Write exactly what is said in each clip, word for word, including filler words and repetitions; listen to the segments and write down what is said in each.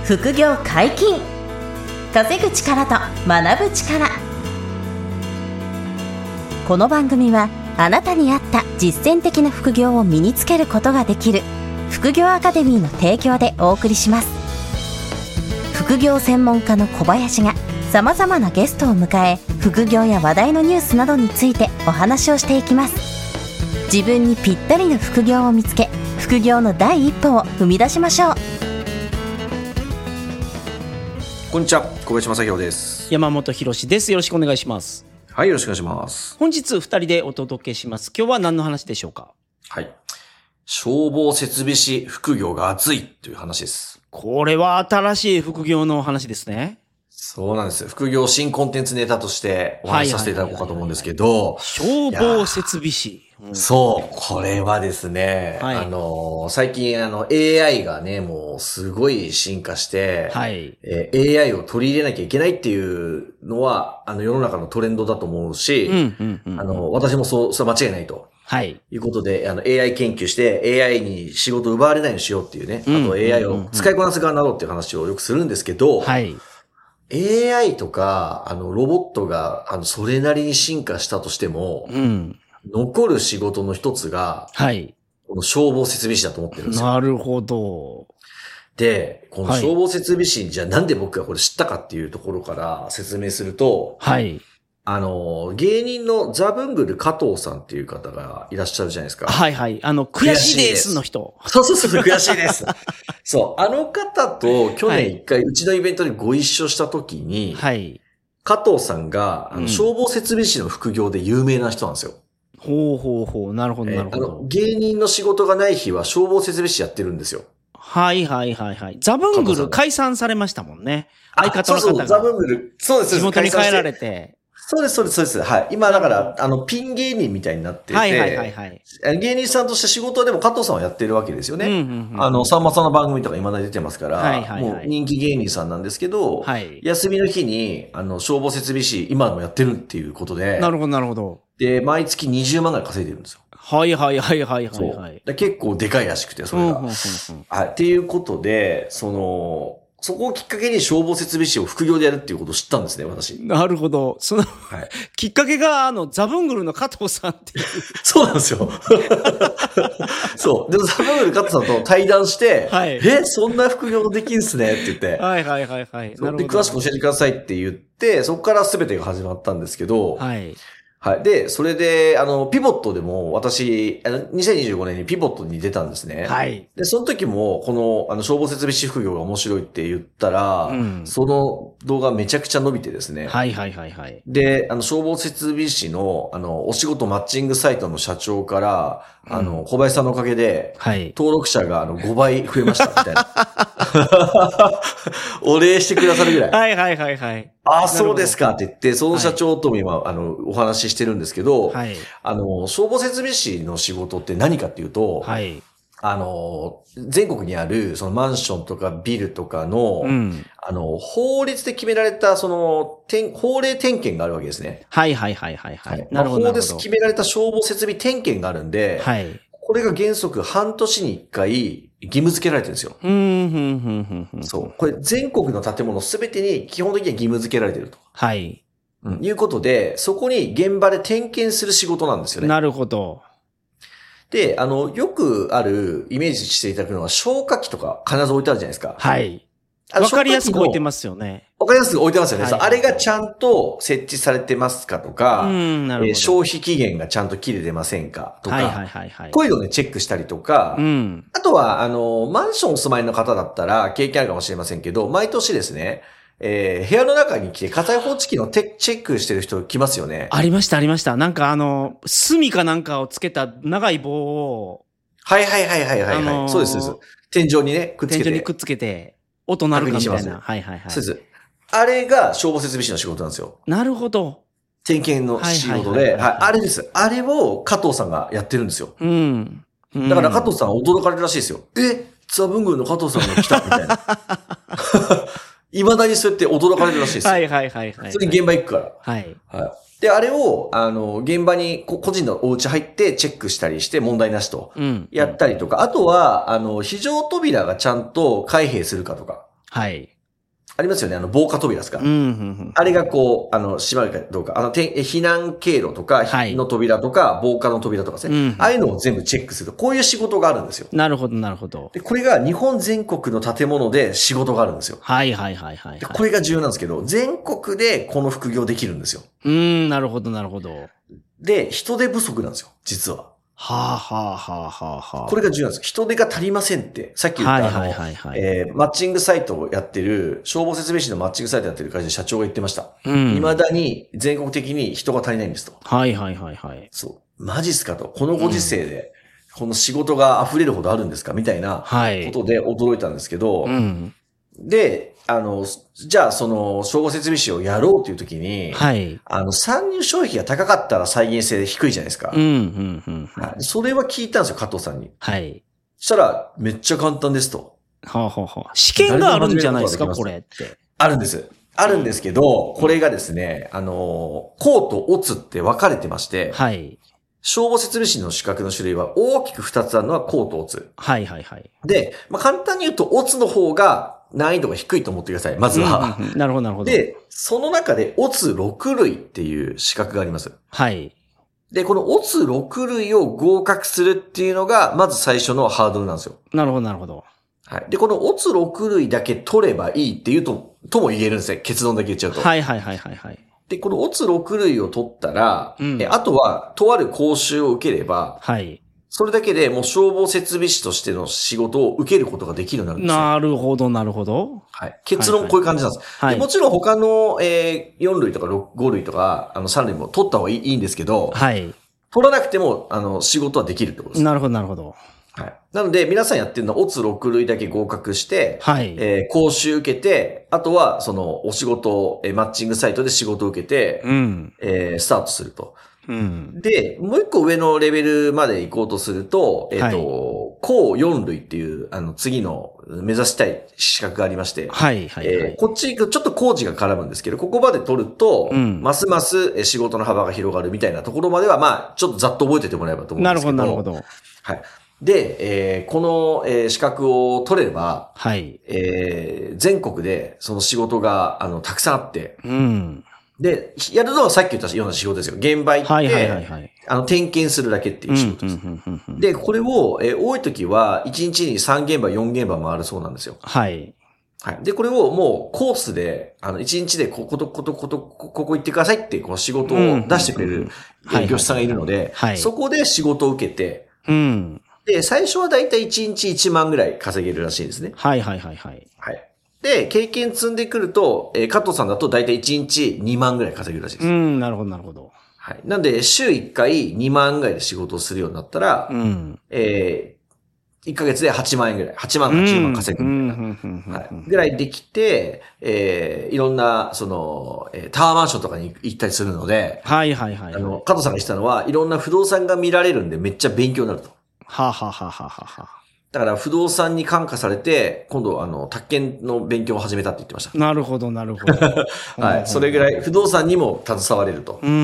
副業解禁。稼ぐ力と学ぶ力。この番組はあなたに合った実践的な副業を身につけることができる副業アカデミーの提供でお送りします。副業専門家の小林がさまざまなゲストを迎え、副業や話題のニュースなどについてお話をしていきます。自分にぴったりの副業を見つけ、副業の第一歩を踏み出しましょう。 こんにちは、小林正弘です。 山本博史です。よろしくお願いします。 はい、よろしくお願いします。 本日ふたりでお届けします。今日は何の話でしょうか？ はい。消防設備士副業が熱いという話です。 これは新しい副業の話ですね。 そうなんですよ。副業新コンテンツネタとしてお話しさせていただこうかと思うんですけど。 消防設備士。 うん、そう。これはですね、はい、あの、最近あの エーアイ がね、もうすごい進化して、はい、えー、エーアイ を取り入れなきゃいけないっていうのは、あの世の中のトレンドだと思うし、うんうんうんうん、あの、私もそう、それは間違いないと。はい。いうことで、あの エーアイ 研究して エーアイ に仕事を奪われないようにしようっていうね、うんうんうんうん、あと エーアイ を使いこなす側になろうっていう話をよくするんですけど、はい。エーアイ とか、あの、ロボットが、あの、それなりに進化したとしても、うん、残る仕事の一つが、はい。この消防設備士だと思ってるんですよ。 なるほど。 で、この消防設備士、はい、じゃあなんで僕がこれ知ったかっていうところから説明すると、はい。あの、芸人のザブングル加藤さんっていう方がいらっしゃるじゃないですか。 はいはい。あの、悔しいですの人。 そうそうそう、悔しいです。そう。あの方と去年一回うちのイベントでご一緒した時に、はい。加藤さんが、あの、消防設備士の副業で有名な人なんですよ。 うん、ほうほうほう。なるほどなるほど、 えー。あの、芸人の仕事がない日は消防設備士やってるんですよ。 はいはいはいはい。ザブングル解散されましたもんね。相方の方が。 そうそう、ザブングル。そうです。 地元に帰られて。 そうです、そうです、そうです。はい。今、だから、あの、ピン芸人みたいになってて、はいはいはいはい。芸人さんとして仕事でも加藤さんはやってるわけですよね。うんうんうん、あの、さんまさんの番組とか今まで出てますから、はいはいはい、もう人気芸人さんなんですけど、はい、休みの日に、あの、消防設備士、今もやってるっていうことで、 なるほどなるほど。 で、毎月にじゅうまんぐらい稼いでるんですよ。 はいはいはいはいはい、はい。 結構でかいらしくて、それが。うんうんうんうん、はい。っていうことで、その、そこをきっかけに消防設備士を副業でやるっていうことを知ったんですね、私。 なるほど。その、はい、きっかけが、あの、ザブングルの加藤さんっていう。 そうなんですよ。そう。でもザブングル加藤さんと対談して、はい、え、そんな副業できんすねって言って。 はいはいはいはい。 なるほど。で、詳しく教えてくださいって言って、そこから全てが始まったんですけど、はい。はい。で、それで、あの、ピボットでも私、にせんにじゅうごねんにピボットに出たんですね。はい。で、その時も、この、あの、消防設備士副業が面白いって言ったら、うん、その動画めちゃくちゃ伸びてですね。 はいはいはいはい。 で、あの、消防設備士の、あの、お仕事マッチングサイトの社長から、うん、あの、小林さんのおかげで、はい。登録者が、あの、ごばい増えました、みたいな。お礼してくださるぐらい。 はいはいはいはい。 ああ、そうですかって言って、その社長とも今、はい、あの、お話ししてるんですけど、はい、あの、消防設備士の仕事って何かっていうと、はい、あの、全国にある、そのマンションとかビルとかの、うん、あの、法律で決められた、その、法令点検があるわけですね。 はいはいはいはい、はい。 なるほど。法律で決められた消防設備点検があるんで、はい、これが原則半年にいっかい義務付けられてるんですよ。うんうんうんうん、そう。これ全国の建物すべてに基本的には義務付けられてると。はい。うん、いうことで、そこに現場で点検する仕事なんですよね。 なるほど。 で、あの、よくあるイメージしていただくのは消火器とか必ず置いてあるじゃないですか。 はい。わかりやすく置いてますよね。 わかりやすく置いてますよね。はいはいはい、あれがちゃんと設置されてますかとか、うんなるほどえー、消費期限がちゃんと切れてませんかとか、はいはいはいはい、こういうのをね、チェックしたりとか、うん、あとは、あの、マンションお住まいの方だったら経験あるかもしれませんけど、毎年ですね、えー、部屋の中に来て火災報知器のチェックしてる人来ますよね。 ありましたありました。なんかあの、炭かなんかをつけた長い棒を、 はいはいはいはいはい、あのー、そうですそうです。天井にね、くっつけて。 天井にくっつけて、音鳴るかみたいな。はいはいはい。 そうです。あれが消防設備士の仕事なんですよ。 なるほど。 点検の仕事で、はい、あれです。あれを加藤さんがやってるんですよ。うん。うん、だから加藤さんは驚かれるらしいですよ。え、ザブングルの加藤さんが来たみたいな。未だにそうやって驚かれるらしいですよ。 はいはいはいはい。 それに現場行くから。はい。はい。で、あれを、あの、現場に個人のお家入ってチェックしたりして問題なしと。やったりとか、うん、あとは、あの、非常扉がちゃんと開閉するかとか。 はい。 ありますよね、あの、防火扉ですか。 うんうんうん、 あれがこう、あの、閉まるかどうか、あの、避難経路とか、はい、の扉とか、防火の扉とかですね、うん。ああいうのを全部チェックすると、こういう仕事があるんですよ。 なるほど、なるほど。 で、これが日本全国の建物で仕事があるんですよ。 はいはいはいはい、はい。 これが重要なんですけど、全国でこの副業できるんですよ。 うーん、なるほど、なるほど。 で、人手不足なんですよ、実は。 はあ、はあ、はあ、はあ、はあ。 これが重要なんです。人手が足りませんって。さっき言った、はいはいはいはい、えー、マッチングサイトをやってる、消防設備士のマッチングサイトやってる会社の社長が言ってました。うん。未だに全国的に人が足りないんですと。 はいはいはいはい。 そう。マジっすかと。このご時世で、この仕事が溢れるほどあるんですかみたいなことで驚いたんですけど、はい、うん。で、あの、じゃあ、その、消防設備士をやろうというときに、はい。あの、参入障壁が高かったら再現性低いじゃないですか。うん、うん、うん。はい。それは聞いたんですよ、加藤さんに。はい。そしたら、めっちゃ簡単ですと。 はあ、はあはあ、試験があるんじゃないですか、これって。 あるんです。あるんですけど、これがですね、あの、公とオツって分かれてまして、はい。消防設備士の資格の種類は大きく二つあるのは公とオツ。 はいはいはい。 で、まあ、簡単に言うとオツの方が難易度が低いと思ってください、まずは。 うんうんうん、なるほどなるほど。 で、その中でオツろく類っていう資格があります。 はい。 で、このオツろく類を合格するっていうのが、まず最初のハードルなんですよ。 なるほどなるほど。 はい。で、このオツろく類だけ取ればいいっていうと、とも言えるんですね。結論だけ言っちゃうと。 はいはいはいはいはい。 で、このオツろく類を取ったら、うん、えあとは、とある講習を受ければ、はい。それだけでもう消防設備士としての仕事を受けることができるようになるんですよ。 なるほど、なるほど。 はい。結論こういう感じなんです。はいはい、でもちろん他の、えー、よん類とかご類とか、あのさん類も取った方がいい、いいんですけど、はい。取らなくても、あの、仕事はできるってことです。 なるほど、なるほど。 はい。なので、皆さんやってるのは、オツろく類だけ合格して、はい。えー、講習受けて、あとは、その、お仕事、えー、マッチングサイトで仕事を受けて、うん。えー、スタートすると。うん。で、もう一個上のレベルまで行こうとすると、えっ、ー、と、はい、公よん類っていう、あの、次の目指したい資格がありまして、はい、はい、はい。えー、こっち行くとちょっと工事が絡むんですけど、ここまで取ると、うん、ますます仕事の幅が広がるみたいなところまでは、まあ、ちょっとざっと覚えててもらえばと思うんですけど。 なるほど、なるほど。 はい。で、えー、この、えー、資格を取れれば、はい。えー、全国でその仕事が、あの、たくさんあって、うん。で、やるのはさっき言ったような仕事ですよ。現場行って、はいはいはいはい、あの、点検するだけっていう仕事です。うんうんうんうん、で、これを、えー、多い時はいちにちにさん現場、よん現場回るそうなんですよ。はい。はい。で、これをもうコースで、あの、いちにちでここと、こと、こと、ここ行ってくださいって、こう仕事を出してくれる業者さんがいるので、そこで仕事を受けて、うん。で、最初はだいたいいちにちいちまんぐらい稼げるらしいですね。 はいはいはいはい。 はい。で、経験積んでくると、えー、加藤さんだとだいたいいちにちにまんぐらい稼げるらしいです。 うん、なるほどなるほど。 はい。なんで、週いっかいにまんぐらいで仕事をするようになったら、うん。えー、いっかげつではちまん円ぐらい、はちまんかじゅうまん稼ぐみたいな、はい。ぐらいできて、えー、いろんな、その、えー、タワーマンションとかに行ったりするので、 はいはいはい、はい。 あの、加藤さんが言ってたのは、いろんな不動産が見られるんでめっちゃ勉強になると。 はあ、はあははははだから不動産に感化されて、今度あの、宅建の勉強を始めたって言ってました。 なるほど、なるほど。 はい。それぐらい不動産にも携われると。うん。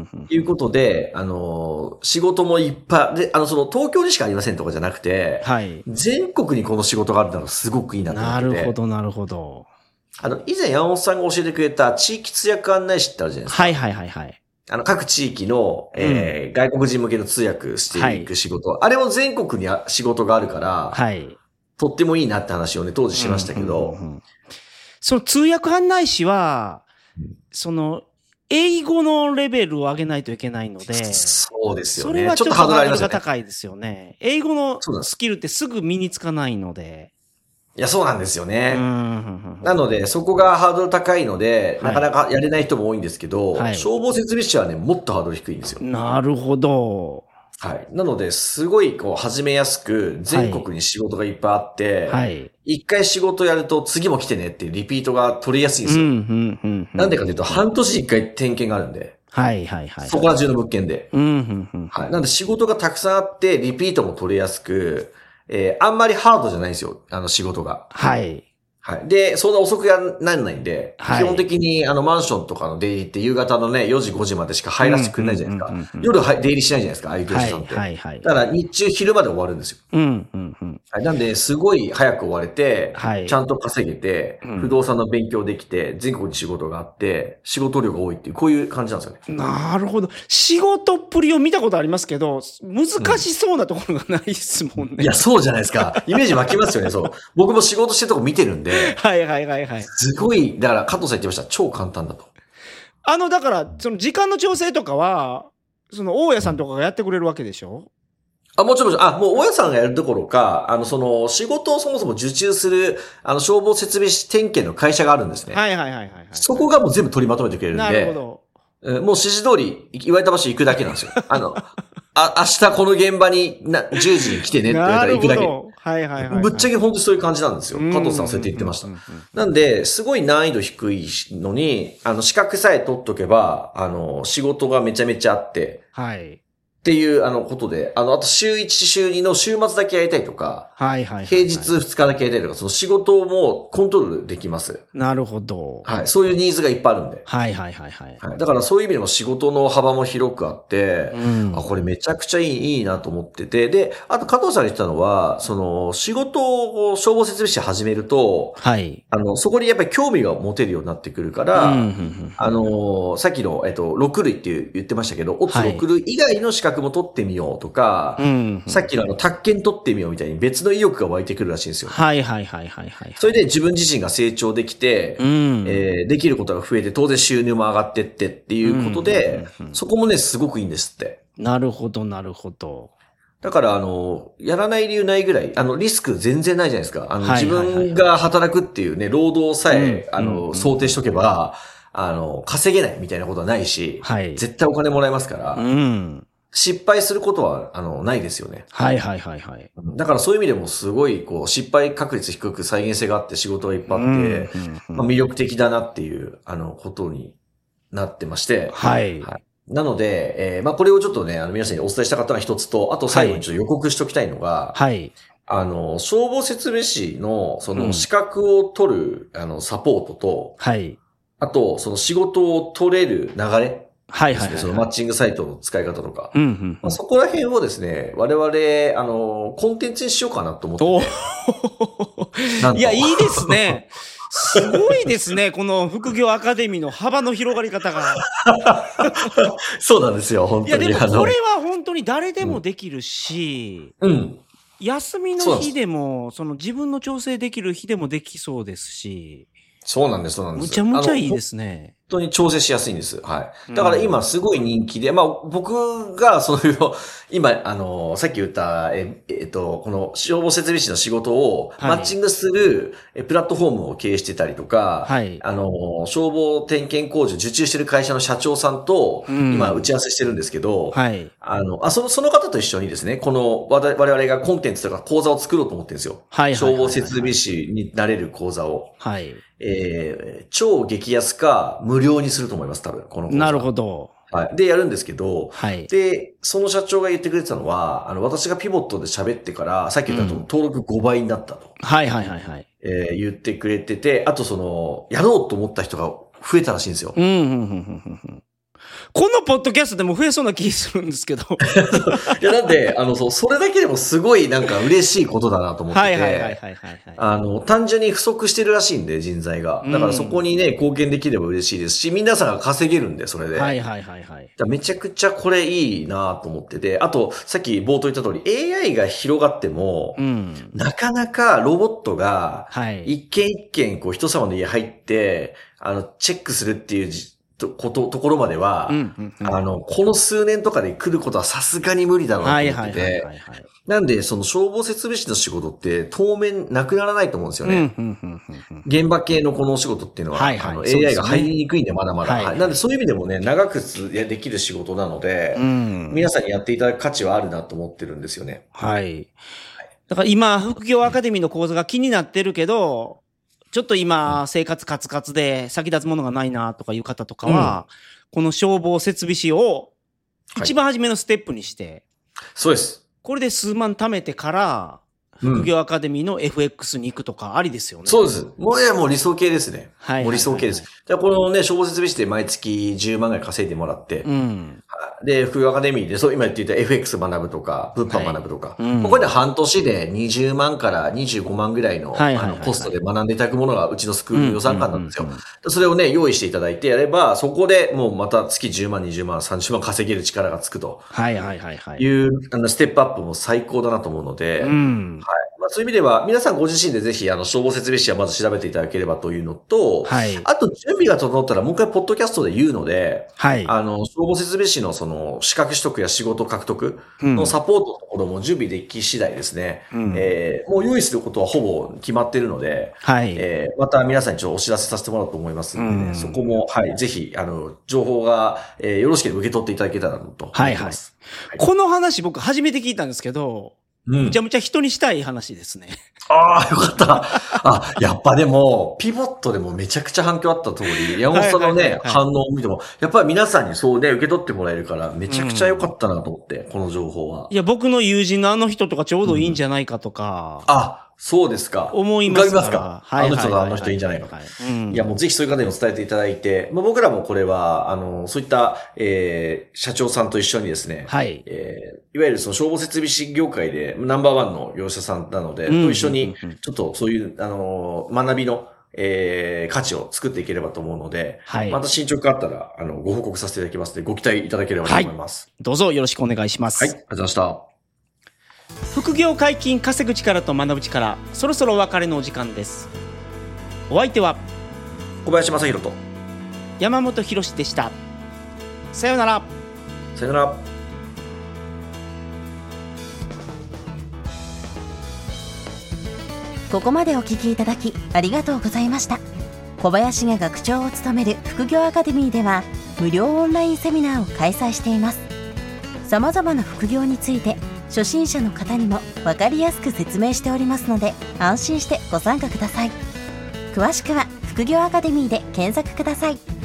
いうことで、あの、仕事もいっぱい、で、あの、その東京にしかありませんとかじゃなくて、はい。全国にこの仕事があるのがすごくいいなと思ってて。 なるほど、なるほど。 あの、以前山本さんが教えてくれた地域通訳案内士ってあるじゃないですか。 はいはいはいはい。 あの、各地域の、えーうん、外国人向けの通訳していく仕事、はい。あれも全国に仕事があるから、はい。とってもいいなって話をね、当時しましたけど。うんうんうんうん、 その通訳案内士は、うん、その、英語のレベルを上げないといけないので。 そうですよね。 それはちょっとハードルが高いですよね。英語のスキルってすぐ身につかないので。 いや、そうなんですよね。うんなので、そこがハードル高いので、はい、なかなかやれない人も多いんですけど、はい、消防設備士はね、もっとハードル低いんですよ。 なるほど。 はい。なので、すごい、こう、始めやすく、全国に仕事がいっぱいあって、はい。一回仕事やると、次も来てねっていうリピートが取りやすいんですよ。うん、うん、うん。なんでかというと、半年一回点検があるんで。 はい、はい、はい。 そこら中の物件で。 うん、うん、うん。 はい。なんで、仕事がたくさんあって、リピートも取れやすく、えー、あんまりハードじゃないんですよ。あの、仕事が。 はい。 はい。で、そんな遅くやらないんで、はい、基本的にあのマンションとかの出入りって夕方のね、よじごじまでしか入らせてくれないじゃないですか。夜は出入りしないじゃないですか、ああいう業者さんって。はいはいはい。だから日中昼まで終わるんですよ。うんうんうん。はい。なんで、すごい早く終われて、はい、ちゃんと稼げて、うん、不動産の勉強できて、全国に仕事があって、仕事量が多いっていう、こういう感じなんですよね。 なるほど。仕事っぷりを見たことありますけど、難しそうなところがないですもんね。 うん、いや、そうじゃないですか。イメージ湧きますよね、そう。僕も仕事してるとこ見てるんで。 はいはいはいはい。 すごい、だから加藤さん言ってました。超簡単だと。 あの、だから、その時間の調整とかは、その大家さんとかがやってくれるわけでしょ？ あ、もちろん、あ、もう大家さんがやるどころか、あの、その、仕事をそもそも受注する、あの、消防設備士点検の会社があるんですね。 はいはいはいはい、はい。 そこがもう全部取りまとめてくれるんで。なるほど。もう指示通り、言われた場所行くだけなんですよ。あの、あ、明日この現場になじゅうじに来てねって言われたら行くだけ。はいはいはい、はい。ぶっちゃけ本当にそういう感じなんですよ。加藤さんはそうやって言ってました。なんで、すごい難易度低いのに、あの、資格さえ取っとけば、あの、仕事がめちゃめちゃあって。はい。っていう、あの、ことで、あの、あと週いち、週にの週末だけやりたいとか、はいはいはいはい、平日ふつかだけやりたいとか、その仕事もコントロールできます。 なるほど。 はい。そういうニーズがいっぱいあるんで。 はいはいはいはい。 はい、だからそういう意味でも仕事の幅も広くあって、うん、あ、これめちゃくちゃいい、いいなと思ってて、で、あと加藤さんが言ってたのは、その、仕事を消防設備士始めると、はい。あの、そこにやっぱり興味が持てるようになってくるから、うんうんうん、あの、さっきの、えっと、ろく類って言ってましたけど、オツろく類以外の資格も取ってみようとか、うんうんうん、さっきのあの、宅建取ってみようみたいに別の意欲が湧いてくるらしいんですよ。 はいはいはいはいはい。 それで自分自身が成長できて、うん、えー、できることが増えて、当然収入も上がってってっていうことで、うんうんうんうん、そこもね、すごくいいんですって。 なるほどなるほど。 だから、あの、やらない理由ないぐらい、あの、リスク全然ないじゃないですか。あの、自分が働くっていうね、労働さえ、あの、想定しとけば、あの、稼げないみたいなことはないし、はい、絶対お金もらえますから、うん、失敗することは、あの、ないですよね。 はいはいはいはい。 だからそういう意味でもすごい、こう、失敗確率低く再現性があって仕事がいっぱいあって、うんうんうん、まあ、魅力的だなっていう、あの、ことになってまして、はい。はい、なので、えー、まあ、これをちょっとね、あの、皆さんにお伝えしたかったのは一つと、あと最後にちょっと予告しておきたいのが、はい。あの、消防設備士の、その、資格を取る、うん、あの、サポートと、はい。あと、その仕事を取れる流れ、はいはいはい、はい。そのマッチングサイトの使い方とか。うんうんうん、まあ、そこら辺をですね、我々、あの、コンテンツにしようかなと思ってて。 いや、いいですね。すごいですね。この副業アカデミーの幅の広がり方が。 そうなんですよ、本当に。 いや、でもこれは本当に誰でもできるし、うん。うん、休みの日でも、その自分の調整できる日でもできそうですし。 そうなんです、そうなんです。 むちゃむちゃいいですね。 本当に調整しやすいんです。はい。だから今すごい人気で、うん、まあ僕がそういう、今、あの、さっき言った、え、えっと、この消防設備士の仕事をマッチングする、はい、プラットフォームを経営してたりとか、はい。あの、消防点検工事を受注してる会社の社長さんと、今打ち合わせしてるんですけど、うん、はい。あの、あ、その、その方と一緒にですね、この、我々がコンテンツとか講座を作ろうと思ってるんですよ。はい。消防設備士になれる講座を。はい。えー、超激安か無料にすると思います、多分、この講座。 なるほど。 はい。で、やるんですけど、はい。で、その社長が言ってくれてたのは、あの、私がピボットで喋ってから、さっき言ったと、うん、登録ごばいになったと。 はいはいはいはい。 えー、言ってくれてて、あとその、やろうと思った人が増えたらしいんですよ。うん、うん、うん、うん。 このポッドキャストでも増えそうな気するんですけど。 いや、なんで、あの、そう、それだけでもすごいなんか嬉しいことだなと思ってて。はいはいはいはい、はい。あの、単純に不足してるらしいんで、人材が。だからそこにね、貢献できれば嬉しいですし、皆さんが稼げるんで、それで。はいはいはいはい。めちゃくちゃこれいいなと思ってて。あと、さっき冒頭言った通り、エーアイ が広がっても、うん、なかなかロボットが、一件一件、こう、人様の家入って、あの、チェックするっていう、と、こと、ところまでは、うんうんうん、あの、この数年とかで来ることはさすがに無理だろうと思ってて、なんで、その消防設備士の仕事って当面なくならないと思うんですよね。うんうんうんうん、現場系のこのお仕事っていうのは、はいはい、あの エーアイ が入りにくいんで、まだまだ、はいはい。なんでそういう意味でもね、長くできる仕事なので、うん、皆さんにやっていただく価値はあるなと思ってるんですよね。 はい。だから今、副業アカデミーの講座が気になってるけど、ちょっと今、生活カツカツで先立つものがないなとかいう方とかは、うん、この消防設備士を一番初めのステップにして、 はい、そうです。 これで数万貯めてから、 副業アカデミーの エフエックス に行くとかありですよね。 うん、そうです。もういや、もう理想系ですね。 はい、はい。 もう理想系です。じゃあこのね、消防設備士で毎月じゅうまんぐらい稼いでもらって、うん、で、副業アカデミーで、そう、今言っていた エフエックス 学ぶとか、物販学ぶとか、はい、うん、ここで半年でにじゅうまんからにじゅうごまんぐらいの、はいはいはいはい、あのコストで学んでいただくものがうちのスクール予算感なんですよ。それをね、用意していただいてやれば、そこでもうまた月じゅうまん、にじゅうまん、さんじゅうまん稼げる力がつくと。 はいはいはいはい。 いう、あの、ステップアップも最高だなと思うので、うん、はい。まあ、そういう意味では、皆さんご自身でぜひ、あの、消防設備士はまず調べていただければというのと、はい。あと、準備が整ったら、もう一回、ポッドキャストで言うので、はい。あの、消防設備士のその、資格取得や仕事獲得のサポートのところも準備でき次第ですね、うん、えー、もう用意することはほぼ決まっているので、はい。えー、また皆さんにちょっとお知らせさせてもらおうと思いますので、ね、うん、そこも、はい、ぜひ、あの、情報が、えー、よろしければ受け取っていただけたらと思います。はいはい。はい、 この話僕初めて聞いたんですけど、うん、むちゃむちゃ人にしたい話ですね。 ああ、よかった。あ、やっぱでも、ピボットでもめちゃくちゃ反響あった通り、山本さんのね、はいはいはいはい、反応を見ても、やっぱり皆さんにそうね、受け取ってもらえるから、めちゃくちゃ良かったなと思って、うん、この情報は。 いや、僕の友人のあの人とかちょうどいいんじゃないかとか。 うん、あ、そうですか。 思いますから。 浮かびますか、はいはいはいはい、あの人とあの人いいんじゃないかと。はいうん、いや、もうぜひそういう方にも伝えていただいて、まあ、僕らもこれは、あの、そういった、えー、社長さんと一緒にですね、はい。えー、いわゆるその消防設備士業界でナンバーワンの業者さんなので、うん、と一緒に、ちょっとそういう、あの、学びの、えー、価値を作っていければと思うので、はい。また進捗があったら、あの、ご報告させていただきますので、ご期待いただければと思います。 はい。どうぞよろしくお願いします。 はい。ありがとうございました。 副業解禁、稼ぐ力と学ぶ力、そろそろお別れのお時間です。お相手は小林正弘と山本博史でした。さようなら。 さようなら。 ここまでお聞きいただきありがとうございました。小林が学長を務める副業アカデミーでは無料オンラインセミナーを開催しています。さまざまな副業について初心者の方にも分かりやすく説明しておりますので、安心してご参加ください。詳しくは副業アカデミーで検索ください。